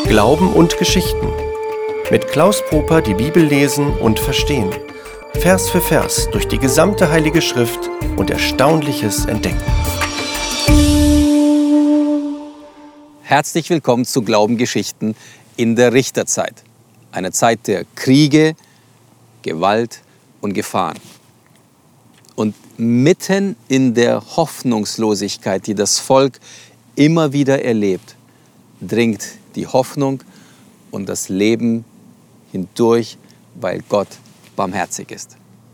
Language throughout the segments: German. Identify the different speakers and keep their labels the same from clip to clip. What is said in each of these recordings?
Speaker 1: Glauben und Geschichten. Mit Klaus Poper die Bibel lesen und verstehen. Vers für Vers durch die gesamte Heilige Schrift und Erstaunliches entdecken.
Speaker 2: Herzlich willkommen zu Glaubengeschichten in der Richterzeit. Einer Zeit der Kriege, Gewalt und Gefahren. Und mitten in der Hoffnungslosigkeit, die das Volk immer wieder erlebt, dringt die Hoffnung und das Leben hindurch, weil Gott barmherzig ist.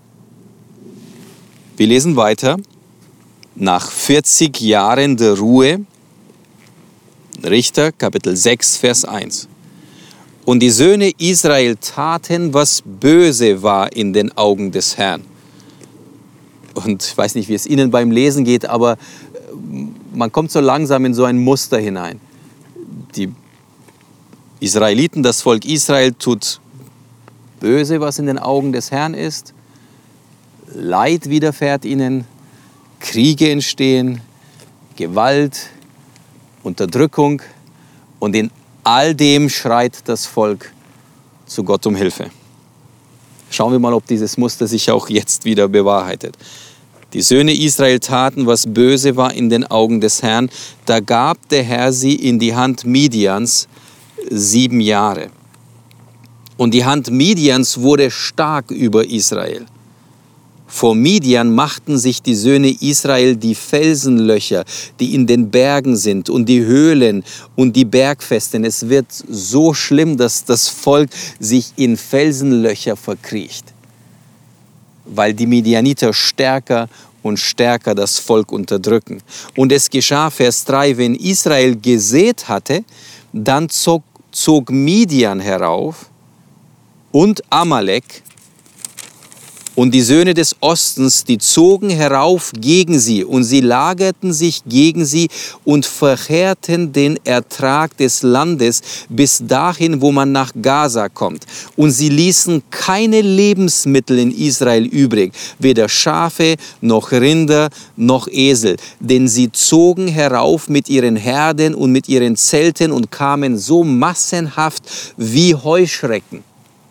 Speaker 2: Wir lesen weiter. Nach 40 Jahren der Ruhe, Richter, Kapitel 6, Vers 1. Und die Söhne Israel taten, was böse war in den Augen des Herrn. Und ich weiß nicht, wie es Ihnen beim Lesen geht, aber man kommt so langsam in so ein Muster hinein. Die Israeliten, das Volk Israel, tut böse, was in den Augen des Herrn ist. Leid widerfährt ihnen, Kriege entstehen, Gewalt, Unterdrückung. Und in all dem schreit das Volk zu Gott um Hilfe. Schauen wir mal, ob dieses Muster sich auch jetzt wieder bewahrheitet. Die Söhne Israel taten, was böse war in den Augen des Herrn. Da gab der Herr sie in die Hand Midians 7 Jahre. Und die Hand Midians wurde stark über Israel. Vor Midian machten sich die Söhne Israel die Felsenlöcher, die in den Bergen sind, und die Höhlen und die Bergfesten. Es wird so schlimm, dass das Volk sich in Felsenlöcher verkriecht, weil die Midianiter stärker und stärker das Volk unterdrücken. Und es geschah, Vers 3, wenn Israel gesät hatte, dann zog Midian herauf und Amalek und die Söhne des Ostens, die zogen herauf gegen sie, und sie lagerten sich gegen sie und verheerten den Ertrag des Landes bis dahin, wo man nach Gaza kommt. Und sie ließen keine Lebensmittel in Israel übrig, weder Schafe noch Rinder noch Esel, denn sie zogen herauf mit ihren Herden und mit ihren Zelten und kamen so massenhaft wie Heuschrecken.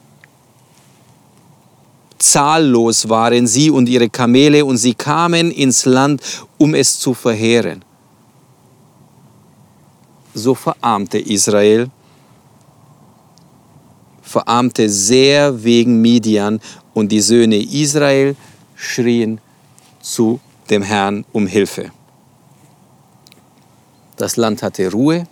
Speaker 2: Zahllos waren sie und ihre Kamele, und sie kamen ins Land, um es zu verheeren. So verarmte Israel, verarmte sehr wegen Midian, und die Söhne Israel schrien zu dem Herrn um Hilfe. Das Land hatte Ruhe,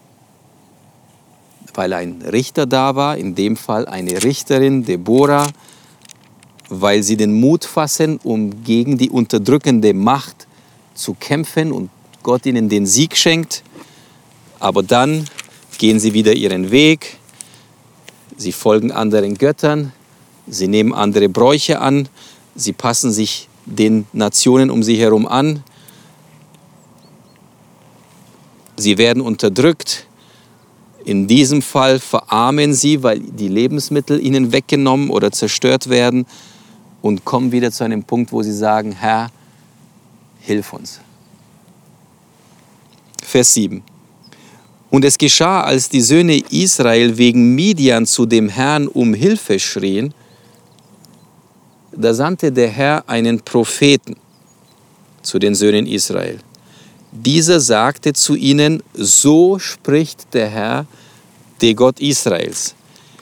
Speaker 2: weil ein Richter da war, in dem Fall eine Richterin, Deborah, weil sie den Mut fassen, um gegen die unterdrückende Macht zu kämpfen und Gott ihnen den Sieg schenkt. Aber dann gehen sie wieder ihren Weg, sie folgen anderen Göttern, sie nehmen andere Bräuche an, sie passen sich den Nationen um sie herum an, sie werden unterdrückt. In diesem Fall verarmen sie, weil die Lebensmittel ihnen weggenommen oder zerstört werden, und kommen wieder zu einem Punkt, wo sie sagen: Herr, hilf uns. Vers 7. Und es geschah, als die Söhne Israel wegen Midian zu dem Herrn um Hilfe schrien, da sandte der Herr einen Propheten zu den Söhnen Israel. Dieser sagte zu ihnen: So spricht der Herr, der Gott Israels.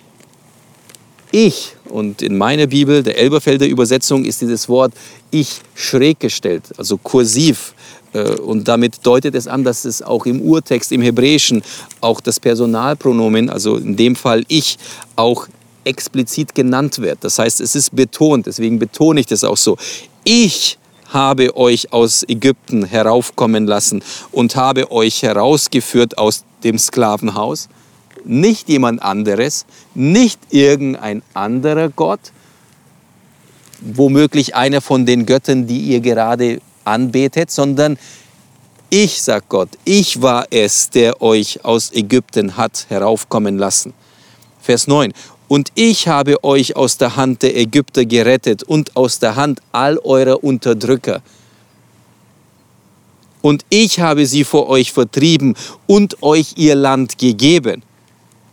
Speaker 2: Ich, und in meiner Bibel, der Elberfelder Übersetzung, ist dieses Wort Ich schräg gestellt, also kursiv. Und damit deutet es an, dass es auch im Urtext, im Hebräischen, auch das Personalpronomen, also in dem Fall ich, auch explizit genannt wird. Das heißt, es ist betont, deswegen betone ich das auch so. Ich habe euch aus Ägypten heraufkommen lassen und habe euch herausgeführt aus dem Sklavenhaus. Nicht jemand anderes, nicht irgendein anderer Gott, womöglich einer von den Göttern, die ihr gerade anbetet, sondern ich, sagt Gott, ich war es, der euch aus Ägypten hat heraufkommen lassen. Vers 9. Und ich habe euch aus der Hand der Ägypter gerettet und aus der Hand all eurer Unterdrücker. Und ich habe sie vor euch vertrieben und euch ihr Land gegeben.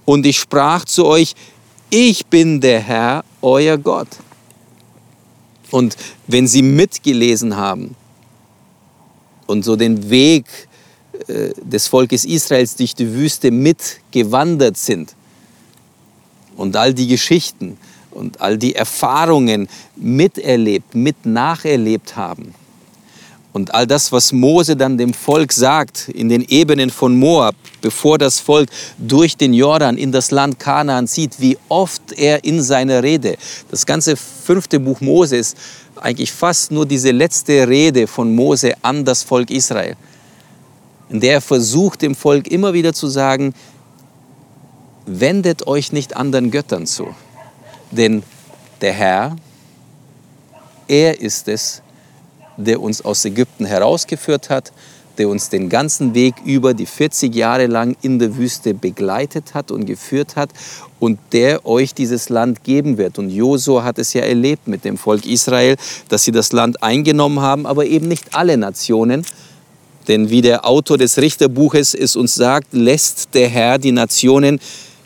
Speaker 2: Und ich sprach zu euch, ich bin der Herr, euer Gott. Und wenn Sie mitgelesen haben und so den Weg des Volkes Israels durch die Wüste mitgewandert sind und all die Geschichten und all die Erfahrungen miterlebt, mit nacherlebt haben und all das, was Mose dann dem Volk sagt in den Ebenen von Moab, bevor das Volk durch den Jordan in das Land Kanaan zieht, wie oft er in seiner Rede, das ganze 5. Buch Mose ist eigentlich fast nur diese letzte Rede von Mose an das Volk Israel, in der er versucht, dem Volk immer wieder zu sagen, wendet euch nicht anderen Göttern zu. Denn der Herr, er ist es, der uns aus Ägypten herausgeführt hat, der uns den ganzen Weg über die 40 Jahre lang in der Wüste begleitet hat und geführt hat und der euch dieses Land geben wird. Und Josua hat es ja erlebt mit dem Volk Israel, dass sie das Land eingenommen haben, aber eben nicht alle Nationen. Denn wie der Autor des Richterbuches es uns sagt, lässt der Herr die Nationen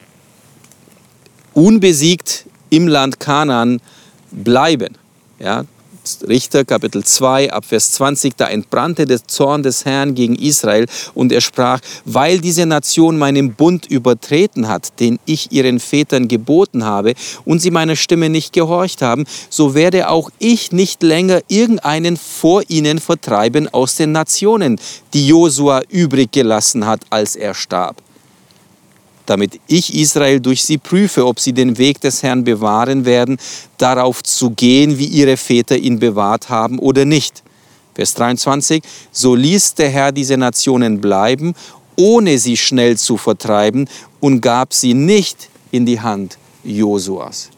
Speaker 2: unbesiegt im Land Kanaan bleiben. Ja, Richter Kapitel 2 ab Vers 20, da entbrannte der Zorn des Herrn gegen Israel und er sprach, weil diese Nation meinen Bund übertreten hat, den ich ihren Vätern geboten habe und sie meiner Stimme nicht gehorcht haben, so werde auch ich nicht länger irgendeinen vor ihnen vertreiben aus den Nationen, die Josua übrig gelassen hat, als er starb. Damit ich Israel durch sie prüfe, ob sie den Weg des Herrn bewahren werden, darauf zu gehen, wie ihre Väter ihn bewahrt haben oder nicht. Vers 23, so ließ der Herr diese Nationen bleiben, ohne sie schnell zu vertreiben und gab sie nicht in die Hand Josuas.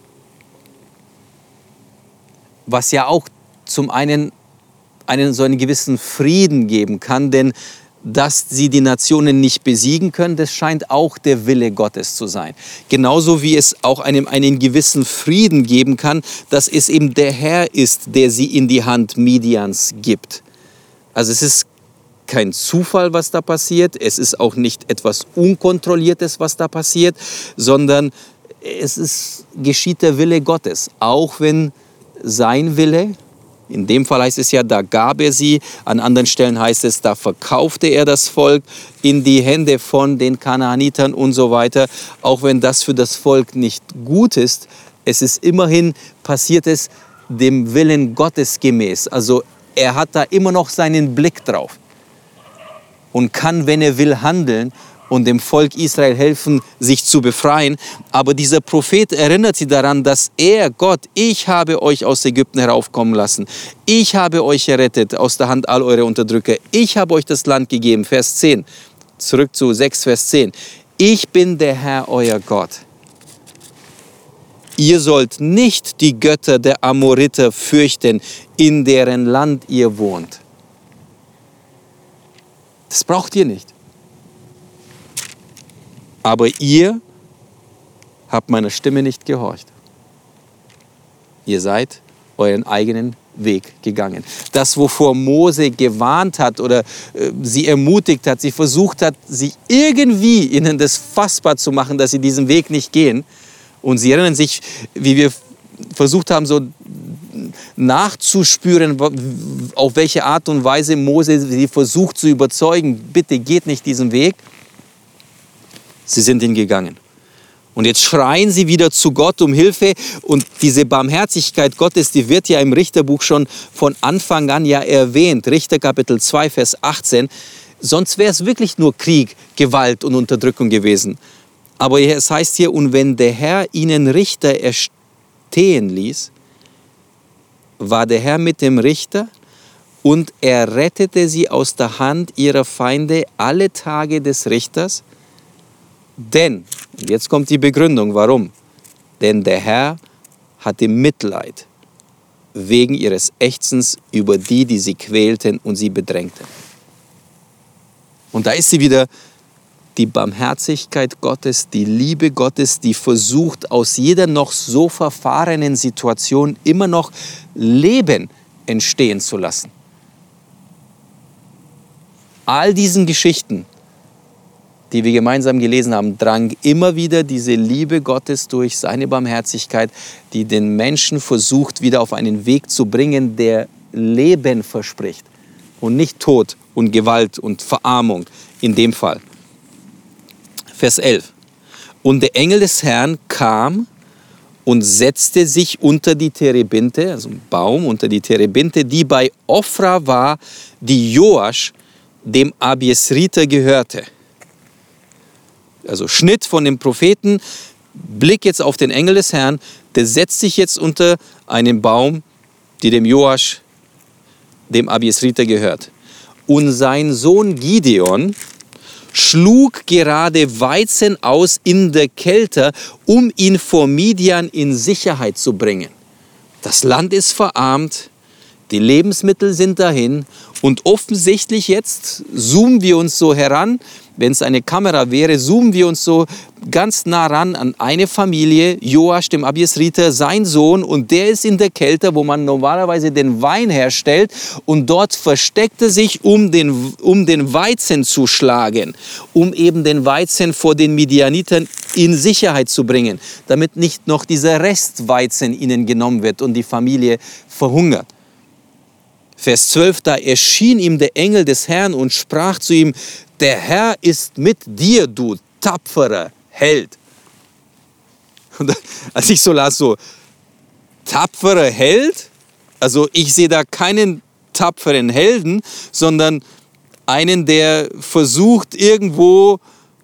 Speaker 2: Was ja auch zum einen so einen gewissen Frieden geben kann, denn dass sie die Nationen nicht besiegen können, das scheint auch der Wille Gottes zu sein. Genauso wie es auch einem einen gewissen Frieden geben kann, dass es eben der Herr ist, der sie in die Hand Midians gibt. Also es ist kein Zufall, was da passiert, es ist auch nicht etwas Unkontrolliertes, was da passiert, sondern geschieht der Wille Gottes, auch wenn sein Wille, in dem Fall heißt es ja, da gab er sie, an anderen Stellen heißt es, da verkaufte er das Volk in die Hände von den Kanaanitern und so weiter. Auch wenn das für das Volk nicht gut ist, es ist immerhin, passiert es dem Willen Gottes gemäß. Also er hat da immer noch seinen Blick drauf und kann, wenn er will, handeln und dem Volk Israel helfen, sich zu befreien. Aber dieser Prophet erinnert sie daran, dass er, Gott, ich habe euch aus Ägypten heraufkommen lassen. Ich habe euch errettet aus der Hand all eurer Unterdrücker. Ich habe euch das Land gegeben. Vers 10. Zurück zu 6, Vers 10. Ich bin der Herr, euer Gott. Ihr sollt nicht die Götter der Amoriter fürchten, in deren Land ihr wohnt. Das braucht ihr nicht. Aber ihr habt meiner Stimme nicht gehorcht. Ihr seid euren eigenen Weg gegangen. Das, wovor Mose gewarnt hat oder sie ermutigt hat, sie versucht hat, sich irgendwie ihnen das fassbar zu machen, dass sie diesen Weg nicht gehen. Und sie erinnern sich, wie wir versucht haben, so nachzuspüren, auf welche Art und Weise Mose sie versucht zu überzeugen, bitte geht nicht diesen Weg. Sie sind ihn gegangen. Und jetzt schreien sie wieder zu Gott um Hilfe. Und diese Barmherzigkeit Gottes, die wird ja im Richterbuch schon von Anfang an ja erwähnt. Richter Kapitel 2, Vers 18. Sonst wäre es wirklich nur Krieg, Gewalt und Unterdrückung gewesen. Aber es heißt hier, und wenn der Herr ihnen Richter erstehen ließ, war der Herr mit dem Richter und er rettete sie aus der Hand ihrer Feinde alle Tage des Richters. Denn, und jetzt kommt die Begründung, warum? Denn der Herr hatte Mitleid wegen ihres Ächzens über die, die sie quälten und sie bedrängten. Und da ist sie wieder, die Barmherzigkeit Gottes, die Liebe Gottes, die versucht, aus jeder noch so verfahrenen Situation immer noch Leben entstehen zu lassen. All diesen Geschichten, die wir gemeinsam gelesen haben, drang immer wieder diese Liebe Gottes durch, seine Barmherzigkeit, die den Menschen versucht, wieder auf einen Weg zu bringen, der Leben verspricht und nicht Tod und Gewalt und Verarmung in dem Fall. Vers 11. Und der Engel des Herrn kam und setzte sich unter die Terebinte, also ein Baum unter die Terebinte, die bei Ophra war, die Joasch, dem Abiesriter, gehörte. Also Schnitt von dem Propheten, Blick jetzt auf den Engel des Herrn, der setzt sich jetzt unter einen Baum, die dem Joasch, dem Abiesriter, gehört. Und sein Sohn Gideon schlug gerade Weizen aus in der Kälte, um ihn vor Midian in Sicherheit zu bringen. Das Land ist verarmt, die Lebensmittel sind dahin und offensichtlich jetzt zoomen wir uns so heran, wenn es eine Kamera wäre, zoomen wir uns so ganz nah ran an eine Familie, Joasch, dem Abiesriter, sein Sohn, und der ist in der Kälte, wo man normalerweise den Wein herstellt, und dort versteckt er sich, um den Weizen zu schlagen, um eben den Weizen vor den Midianitern in Sicherheit zu bringen, damit nicht noch dieser Restweizen ihnen genommen wird und die Familie verhungert. Vers 12, da erschien ihm der Engel des Herrn und sprach zu ihm: Der Herr ist mit dir, du tapferer Held. Und als ich so las, so, tapferer Held? Also ich sehe da keinen tapferen Helden, sondern einen, der versucht, irgendwo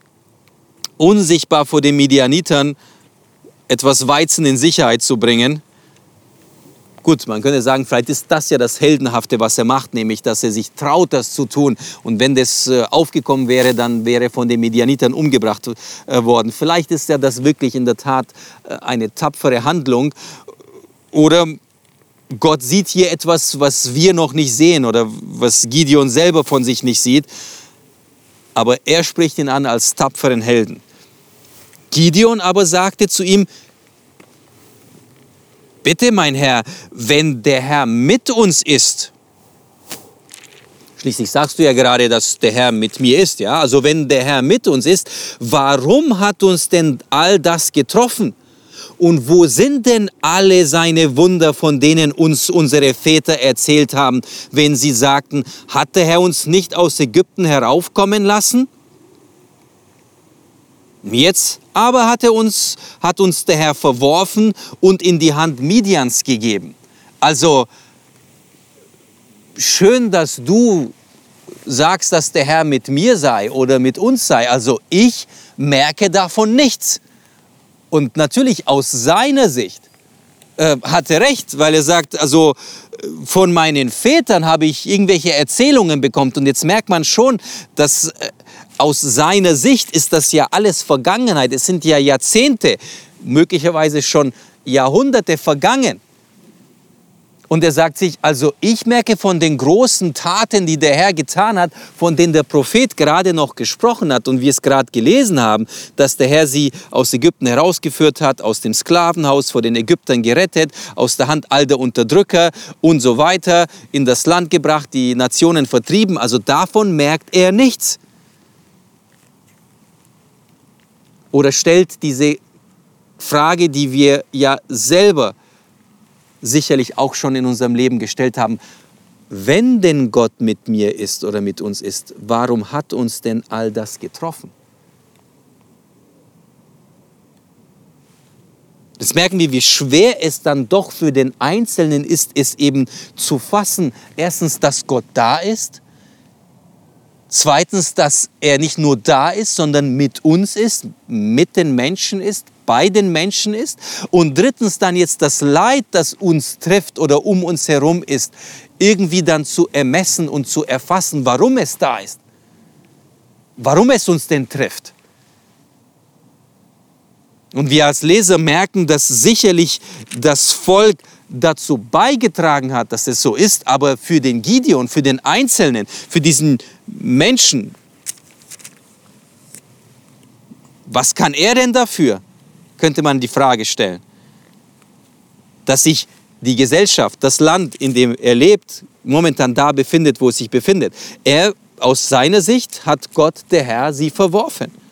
Speaker 2: unsichtbar vor den Midianitern etwas Weizen in Sicherheit zu bringen. Gut, man könnte sagen, vielleicht ist das ja das Heldenhafte, was er macht, nämlich, dass er sich traut, das zu tun. Und wenn das aufgekommen wäre, dann wäre er von den Midianitern umgebracht worden. Vielleicht ist ja das wirklich in der Tat eine tapfere Handlung. Oder Gott sieht hier etwas, was wir noch nicht sehen oder was Gideon selber von sich nicht sieht. Aber er spricht ihn an als tapferen Helden. Gideon aber sagte zu ihm: Bitte, mein Herr, wenn der Herr mit uns ist. Schließlich sagst du ja gerade, dass der Herr mit mir ist. Ja? Also wenn der Herr mit uns ist, warum hat uns denn all das getroffen? Und wo sind denn alle seine Wunder, von denen uns unsere Väter erzählt haben, wenn sie sagten, hat der Herr uns nicht aus Ägypten heraufkommen lassen? Jetzt aber hat uns der Herr verworfen und in die Hand Midians gegeben. Also schön, dass du sagst, dass der Herr mit mir sei oder mit uns sei. Also ich merke davon nichts. Und natürlich aus seiner Sicht hat er recht, weil er sagt, also von meinen Vätern habe ich irgendwelche Erzählungen bekommen. Und jetzt merkt man schon, dass aus seiner Sicht ist das ja alles Vergangenheit. Es sind ja Jahrzehnte, möglicherweise schon Jahrhunderte vergangen. Und er sagt sich, also ich merke von den großen Taten, die der Herr getan hat, von denen der Prophet gerade noch gesprochen hat und wir es gerade gelesen haben, dass der Herr sie aus Ägypten herausgeführt hat, aus dem Sklavenhaus vor den Ägyptern gerettet, aus der Hand all der Unterdrücker und so weiter, in das Land gebracht, die Nationen vertrieben. Also davon merkt er nichts. Oder stellt diese Frage, die wir ja selber sicherlich auch schon in unserem Leben gestellt haben: Wenn denn Gott mit mir ist oder mit uns ist, warum hat uns denn all das getroffen? Jetzt merken wir, wie schwer es dann doch für den Einzelnen ist, es eben zu fassen. Erstens, dass Gott da ist. Zweitens, dass er nicht nur da ist, sondern mit uns ist, mit den Menschen ist, bei den Menschen ist. Und drittens dann jetzt das Leid, das uns trifft oder um uns herum ist, irgendwie dann zu ermessen und zu erfassen, warum es da ist. Warum es uns denn trifft. Und wir als Leser merken, dass sicherlich das Volk dazu beigetragen hat, dass es so ist, aber für den Gideon, für den Einzelnen, für diesen Menschen, was kann er denn dafür, könnte man die Frage stellen, dass sich die Gesellschaft, das Land, in dem er lebt, momentan da befindet, wo es sich befindet. Aus seiner Sicht hat Gott, der Herr, sie verworfen.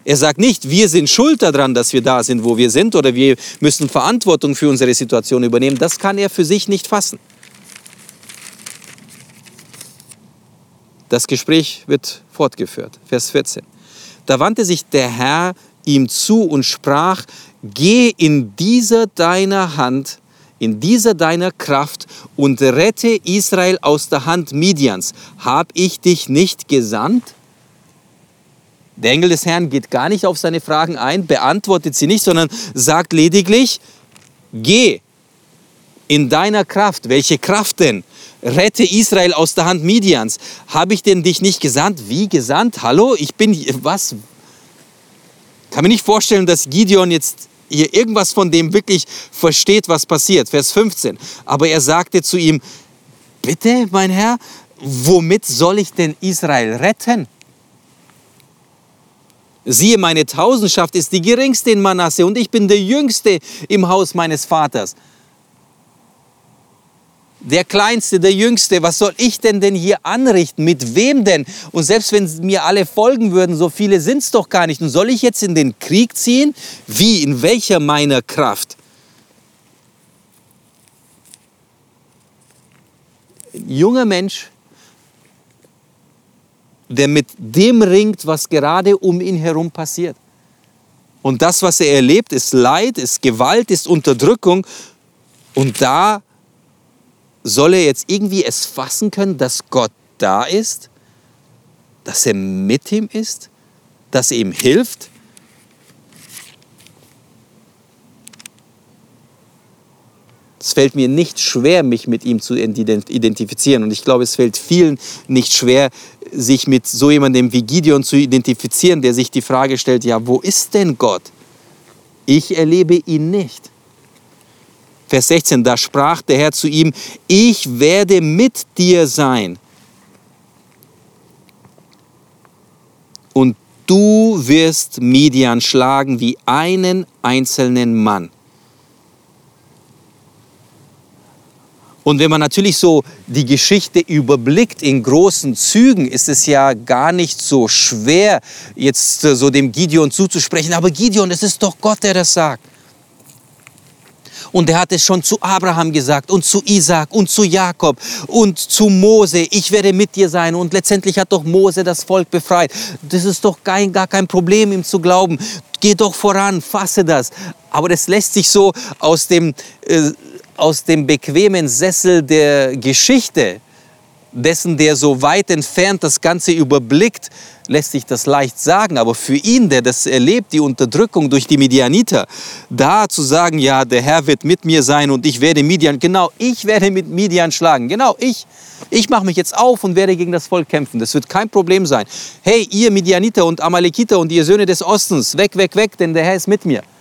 Speaker 2: Er sagt nicht, wir sind schuld daran, dass wir da sind, wo wir sind, oder wir müssen Verantwortung für unsere Situation übernehmen. Das kann er für sich nicht fassen. Das Gespräch wird fortgeführt. Vers 14. Da wandte sich der Herr ihm zu und sprach: Geh in dieser deiner Hand, in dieser deiner Kraft und rette Israel aus der Hand Midians. Hab ich dich nicht gesandt? Der Engel des Herrn geht gar nicht auf seine Fragen ein, beantwortet sie nicht, sondern sagt lediglich: Geh in deiner Kraft. Welche Kraft denn? Rette Israel aus der Hand Midians. Habe ich denn dich nicht gesandt? Wie gesandt? Hallo? Ich bin, was? Kann mir nicht vorstellen, dass Gideon jetzt hier irgendwas von dem wirklich versteht, was passiert. Vers 15. Aber er sagte zu ihm: Bitte, mein Herr, womit soll ich denn Israel retten? Siehe, meine Tausendschaft ist die geringste in Manasse und ich bin der Jüngste im Haus meines Vaters. Der Kleinste, der Jüngste, was soll ich denn hier anrichten? Mit wem denn? Und selbst wenn mir alle folgen würden, so viele sind es doch gar nicht. Und soll ich jetzt in den Krieg ziehen? Wie? In welcher meiner Kraft? Ein junger Mensch, der mit dem ringt, was gerade um ihn herum passiert. Und das, was er erlebt, ist Leid, ist Gewalt, ist Unterdrückung. Und da soll er jetzt irgendwie es fassen können, dass Gott da ist, dass er mit ihm ist, dass er ihm hilft. Es fällt mir nicht schwer, mich mit ihm zu identifizieren. Und ich glaube, es fällt vielen nicht schwer, sich mit so jemandem wie Gideon zu identifizieren, der sich die Frage stellt: Ja, wo ist denn Gott? Ich erlebe ihn nicht. Vers 16, da sprach der Herr zu ihm: Ich werde mit dir sein. Und du wirst Midian schlagen wie einen einzelnen Mann. Und wenn man natürlich so die Geschichte überblickt in großen Zügen, ist es ja gar nicht so schwer, jetzt so dem Gideon zuzusprechen. Aber Gideon, es ist doch Gott, der das sagt. Und er hat es schon zu Abraham gesagt und zu Isaak und zu Jakob und zu Mose: Ich werde mit dir sein. Und letztendlich hat doch Mose das Volk befreit. Das ist doch gar kein Problem, ihm zu glauben. Geh doch voran, fasse das. Aber das lässt sich so aus dem bequemen Sessel der Geschichte, dessen, der so weit entfernt das Ganze überblickt, lässt sich das leicht sagen. Aber für ihn, der das erlebt, die Unterdrückung durch die Midianiter, da zu sagen: Ja, der Herr wird mit mir sein und ich werde Midian, genau, ich werde mit Midian schlagen. Genau, ich mache mich jetzt auf und werde gegen das Volk kämpfen. Das wird kein Problem sein. Hey, ihr Midianiter und Amalekiter und ihr Söhne des Ostens, weg, weg, weg, denn der Herr ist mit mir.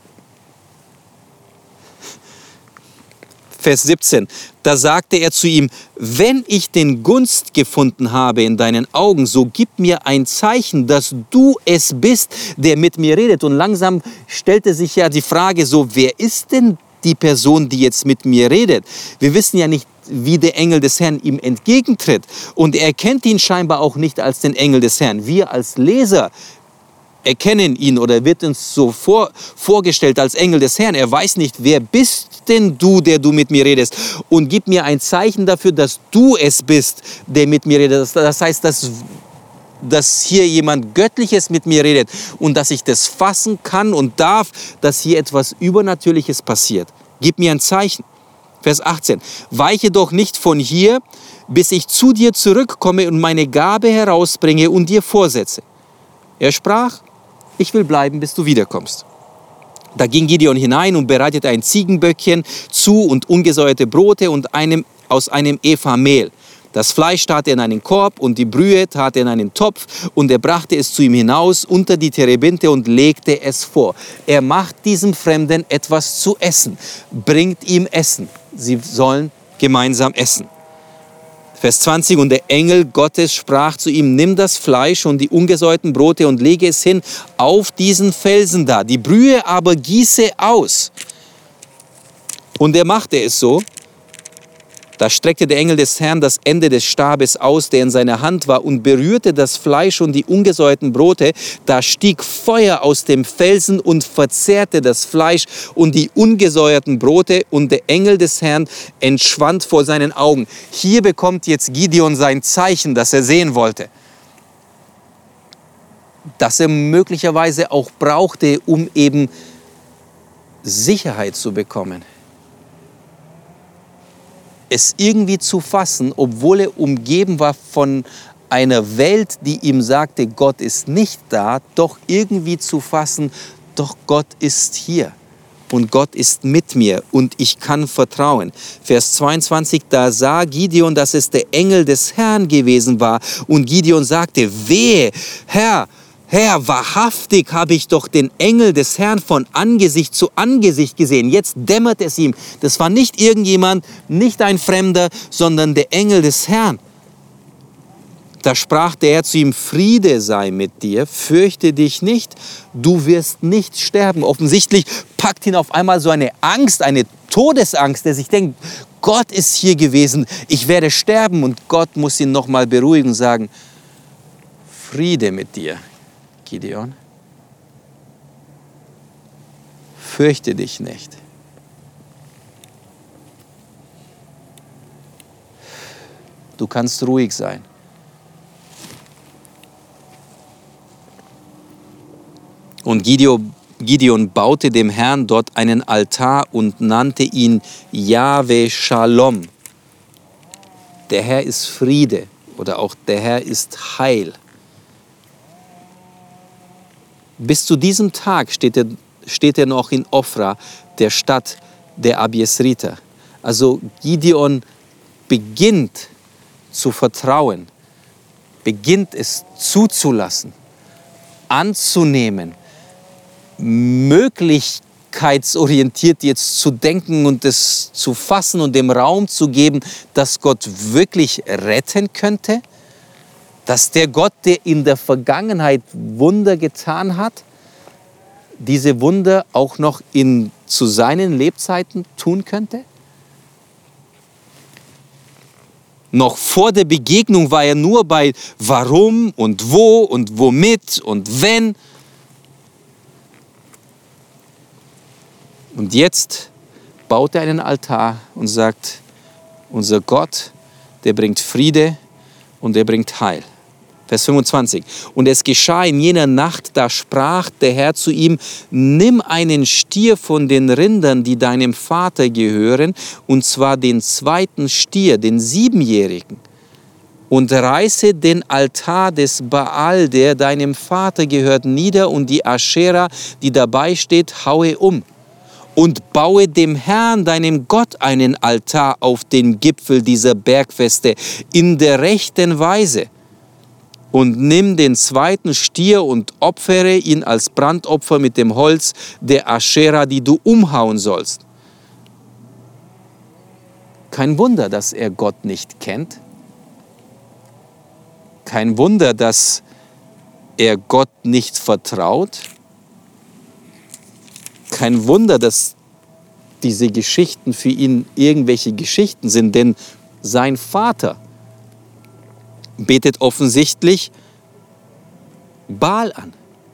Speaker 2: Vers 17, da sagte er zu ihm: Wenn ich den Gunst gefunden habe in deinen Augen, so gib mir ein Zeichen, dass du es bist, der mit mir redet. Und langsam stellte sich ja die Frage so: Wer ist denn die Person, die jetzt mit mir redet? Wir wissen ja nicht, wie der Engel des Herrn ihm entgegentritt. Und er kennt ihn scheinbar auch nicht als den Engel des Herrn. Wir als Leser erkennen ihn, oder wird uns so vorgestellt als Engel des Herrn. Er weiß nicht: Wer bist denn du, der du mit mir redest? Und gib mir ein Zeichen dafür, dass du es bist, der mit mir redet. Das heißt, dass hier jemand Göttliches mit mir redet und dass ich das fassen kann und darf, dass hier etwas Übernatürliches passiert. Gib mir ein Zeichen. Vers 18. Weiche doch nicht von hier, bis ich zu dir zurückkomme und meine Gabe herausbringe und dir vorsetze. Er sprach: Ich will bleiben, bis du wiederkommst. Da ging Gideon hinein und bereitete ein Ziegenböckchen zu und ungesäuerte Brote und aus einem Epha Mehl. Das Fleisch tat er in einen Korb und die Brühe tat er in einen Topf, und er brachte es zu ihm hinaus unter die Terebinte und legte es vor. Er macht diesem Fremden etwas zu essen, bringt ihm Essen. Sie sollen gemeinsam essen. Vers 20, und der Engel Gottes sprach zu ihm: Nimm das Fleisch und die ungesäuerten Brote und lege es hin auf diesen Felsen da. Die Brühe aber gieße aus. Und er machte es so. Da streckte der Engel des Herrn das Ende des Stabes aus, der in seiner Hand war, und berührte das Fleisch und die ungesäuerten Brote. Da stieg Feuer aus dem Felsen und verzehrte das Fleisch und die ungesäuerten Brote, und der Engel des Herrn entschwand vor seinen Augen. Hier bekommt jetzt Gideon sein Zeichen, das er sehen wollte, das er möglicherweise auch brauchte, um eben Sicherheit zu bekommen. Es irgendwie zu fassen, obwohl er umgeben war von einer Welt, die ihm sagte, Gott ist nicht da, doch irgendwie zu fassen, doch Gott ist hier und Gott ist mit mir und ich kann vertrauen. Vers 22, da sah Gideon, dass es der Engel des Herrn gewesen war, und Gideon sagte, wehe, Herr, wahrhaftig habe ich doch den Engel des Herrn von Angesicht zu Angesicht gesehen. Jetzt dämmert es ihm. Das war nicht irgendjemand, nicht ein Fremder, sondern der Engel des Herrn. Da sprach der Herr zu ihm, Friede sei mit dir, fürchte dich nicht, du wirst nicht sterben. Offensichtlich packt ihn auf einmal so eine Angst, eine Todesangst, der sich denkt, Gott ist hier gewesen, ich werde sterben. Und Gott muss ihn nochmal beruhigen und sagen, Friede mit dir, Gideon, fürchte dich nicht. Du kannst ruhig sein. Und Gideon baute dem Herrn dort einen Altar und nannte ihn Jahwe Shalom. Der Herr ist Friede oder auch der Herr ist Heil. Bis zu diesem Tag steht er noch in Ofra, der Stadt der Abiesriter. Also Gideon beginnt zu vertrauen, beginnt es zuzulassen, anzunehmen, möglichkeitsorientiert jetzt zu denken und es zu fassen und dem Raum zu geben, dass Gott wirklich retten könnte. Dass der Gott, der in der Vergangenheit Wunder getan hat, diese Wunder auch noch zu seinen Lebzeiten tun könnte? Noch vor der Begegnung war er nur bei warum und wo und womit und wenn. Und jetzt baut er einen Altar und sagt, unser Gott, der bringt Friede und der bringt Heil. Vers 25. Und es geschah in jener Nacht, da sprach der Herr zu ihm, nimm einen Stier von den Rindern, die deinem Vater gehören, und zwar den zweiten Stier, den 7-jährigen, und reiße den Altar des Baal, der deinem Vater gehört, nieder, und die Aschera, die dabei steht, haue um. Und baue dem Herrn, deinem Gott, einen Altar auf den Gipfel dieser Bergfeste in der rechten Weise. Und nimm den zweiten Stier und opfere ihn als Brandopfer mit dem Holz der Aschera, die du umhauen sollst. Kein Wunder, dass er Gott nicht kennt. Kein Wunder, dass er Gott nicht vertraut. Kein Wunder, dass diese Geschichten für ihn irgendwelche Geschichten sind, denn sein Vater betet offensichtlich Baal an.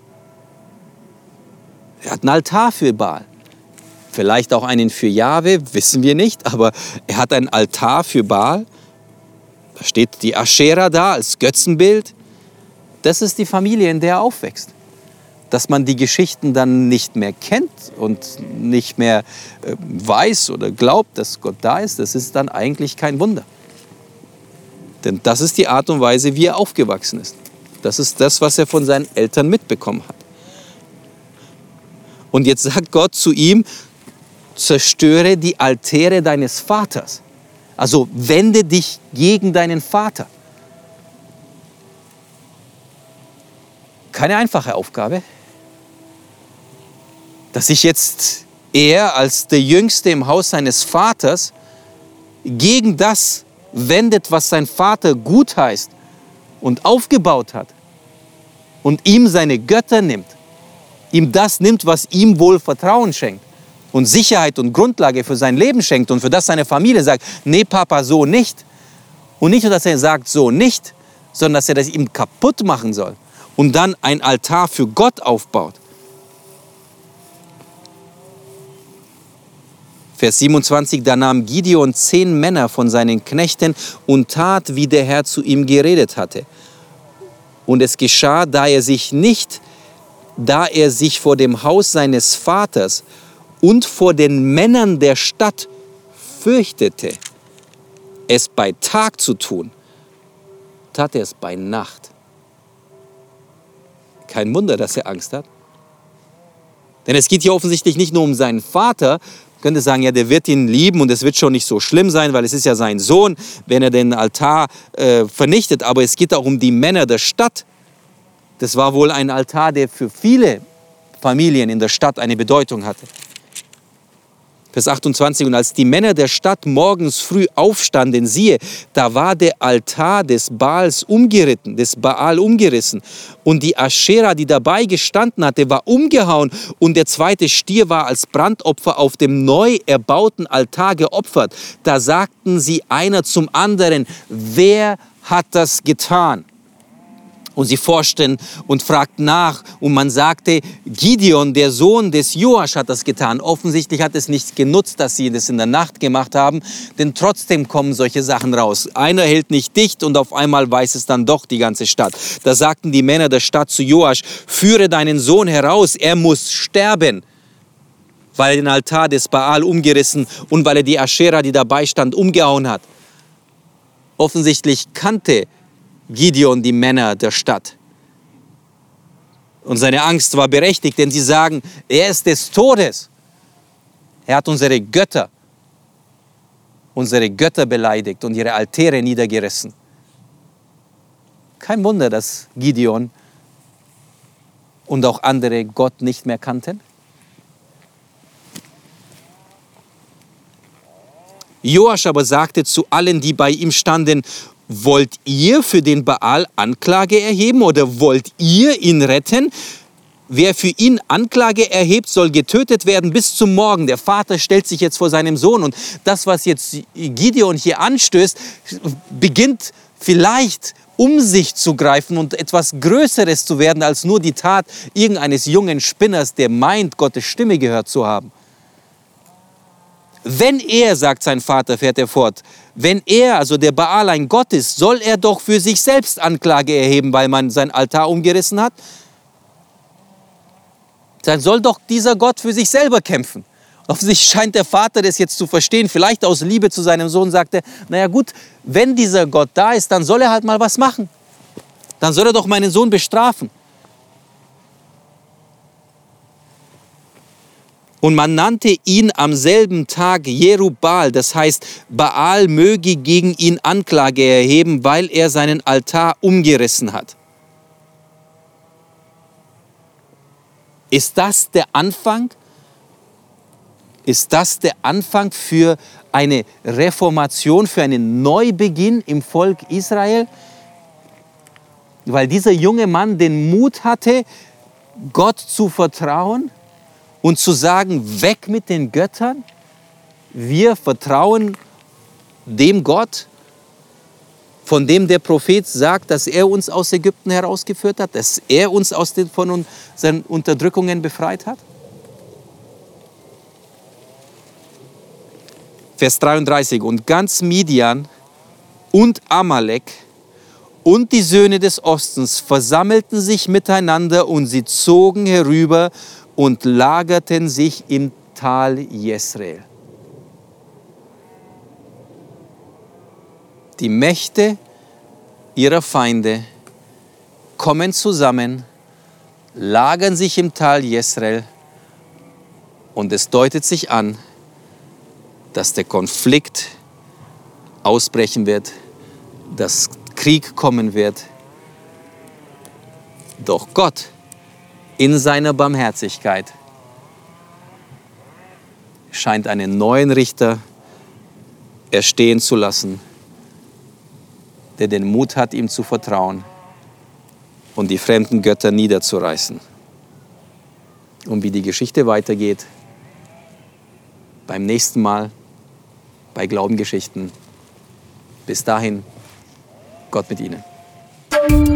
Speaker 2: Er hat einen Altar für Baal. Vielleicht auch einen für Jahwe, wissen wir nicht, aber er hat einen Altar für Baal. Da steht die Aschera da als Götzenbild. Das ist die Familie, in der er aufwächst. Dass man die Geschichten dann nicht mehr kennt und nicht mehr weiß oder glaubt, dass Gott da ist, das ist dann eigentlich kein Wunder. Denn das ist die Art und Weise, wie er aufgewachsen ist. Das ist das, was er von seinen Eltern mitbekommen hat. Und jetzt sagt Gott zu ihm, zerstöre die Altäre deines Vaters. Also wende dich gegen deinen Vater. Keine einfache Aufgabe. Dass sich jetzt er als der Jüngste im Haus seines Vaters gegen das wendet, was sein Vater gut heißt und aufgebaut hat und ihm seine Götter nimmt, ihm das nimmt, was ihm wohl Vertrauen schenkt und Sicherheit und Grundlage für sein Leben schenkt und für das seine Familie sagt, nee Papa, so nicht. Und nicht nur, dass er sagt, so nicht, sondern dass er das ihm kaputt machen soll und dann ein Altar für Gott aufbaut. Vers 27, da nahm Gideon 10 Männer von seinen Knechten und tat, wie der Herr zu ihm geredet hatte. Und es geschah, da er sich vor dem Haus seines Vaters und vor den Männern der Stadt fürchtete, es bei Tag zu tun, tat er es bei Nacht. Kein Wunder, dass er Angst hat. Denn es geht hier offensichtlich nicht nur um seinen Vater. Man könnte sagen, ja, der wird ihn lieben und es wird schon nicht so schlimm sein, weil es ist ja sein Sohn, wenn er den Altar vernichtet. Aber es geht auch um die Männer der Stadt. Das war wohl ein Altar, der für viele Familien in der Stadt eine Bedeutung hatte. Vers 28, und als die Männer der Stadt morgens früh aufstanden, siehe, da war der Altar des Baal umgerissen und die Aschera, die dabei gestanden hatte, war umgehauen und der zweite Stier war als Brandopfer auf dem neu erbauten Altar geopfert. Da sagten sie einer zum anderen, wer hat das getan? Und sie forschten und fragten nach und man sagte, Gideon, der Sohn des Joasch, hat das getan. Offensichtlich hat es nichts genutzt, dass sie das in der Nacht gemacht haben, denn trotzdem kommen solche Sachen raus. Einer hält nicht dicht und auf einmal weiß es dann doch die ganze Stadt. Da sagten die Männer der Stadt zu Joasch, führe deinen Sohn heraus, er muss sterben, weil er den Altar des Baal umgerissen und weil er die Aschera, die dabei stand, umgehauen hat. Offensichtlich kannte Gideon die Männer der Stadt. Und seine Angst war berechtigt, denn sie sagen, er ist des Todes. Er hat unsere Götter beleidigt und ihre Altäre niedergerissen. Kein Wunder, dass Gideon und auch andere Gott nicht mehr kannten. Joasch aber sagte zu allen, die bei ihm standen, wollt ihr für den Baal Anklage erheben oder wollt ihr ihn retten? Wer für ihn Anklage erhebt, soll getötet werden bis zum Morgen. Der Vater stellt sich jetzt vor seinem Sohn und das, was jetzt Gideon hier anstößt, beginnt vielleicht um sich zu greifen und etwas Größeres zu werden als nur die Tat irgendeines jungen Spinners, der meint, Gottes Stimme gehört zu haben. Wenn er, sagt sein Vater, fährt er fort, wenn er, also der Baal, ein Gott ist, soll er doch für sich selbst Anklage erheben, weil man sein Altar umgerissen hat? Dann soll doch dieser Gott für sich selber kämpfen. Offensichtlich scheint der Vater das jetzt zu verstehen. Vielleicht aus Liebe zu seinem Sohn sagt er, naja gut, wenn dieser Gott da ist, dann soll er halt mal was machen. Dann soll er doch meinen Sohn bestrafen. Und man nannte ihn am selben Tag Jerubbaal, das heißt, Baal möge gegen ihn Anklage erheben, weil er seinen Altar umgerissen hat. Ist das der Anfang? Ist das der Anfang für eine Reformation, für einen Neubeginn im Volk Israel? Weil dieser junge Mann den Mut hatte, Gott zu vertrauen und zu sagen, weg mit den Göttern. Wir vertrauen dem Gott, von dem der Prophet sagt, dass er uns aus Ägypten herausgeführt hat, dass er uns von unseren Unterdrückungen befreit hat. Vers 33, und ganz Midian und Amalek und die Söhne des Ostens versammelten sich miteinander und sie zogen herüber und lagerten sich im Tal Jesreel. Die Mächte ihrer Feinde kommen zusammen, lagern sich im Tal Jesreel und es deutet sich an, dass der Konflikt ausbrechen wird, dass Krieg kommen wird. Doch Gott in seiner Barmherzigkeit scheint einen neuen Richter erstehen zu lassen, der den Mut hat, ihm zu vertrauen und die fremden Götter niederzureißen. Und wie die Geschichte weitergeht, beim nächsten Mal bei Glaubengeschichten. Bis dahin, Gott mit Ihnen.